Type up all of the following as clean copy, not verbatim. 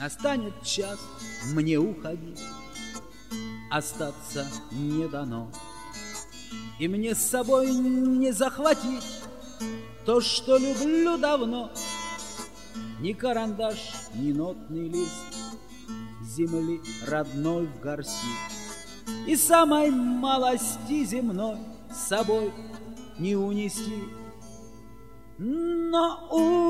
Настанет час мне уходить, остаться не дано. И мне с собой не захватить то, что люблю давно. Ни карандаш, ни нотный лист земли родной в горсти, и самой малости земной с собой не унести. Но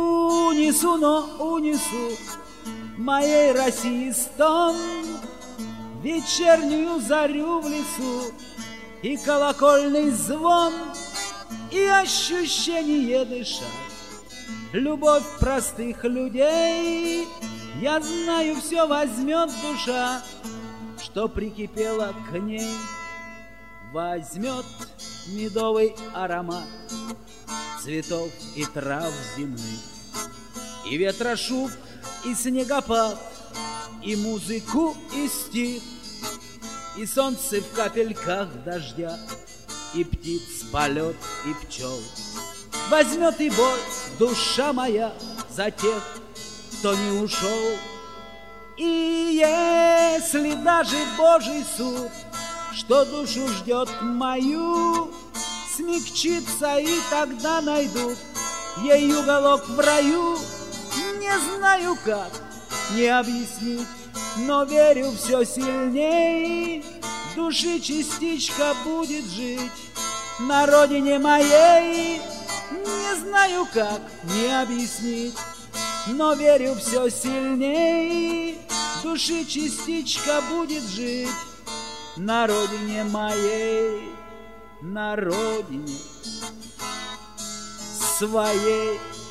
унесу моей России стон, вечернюю зарю в лесу, и колокольный звон, и ощущение дышать, любовь простых людей. Я знаю, все возьмет душа, что прикипела к ней, возьмет медовый аромат цветов и трав земных, и ветрошуб, и снегопад, и музыку, и стих, и солнце в капельках дождя, и птиц полет, и пчел. Возьмет и боль душа моя за тех, кто не ушел. И если даже Божий суд, что душу ждет мою, смягчится, и тогда найдут ей уголок в раю. Не знаю как, не объяснить, но верю все сильней. В душе частичка будет жить на родине моей. Не знаю как, не объяснить, но верю все сильней. В душе частичка будет жить на родине моей, на родине своей.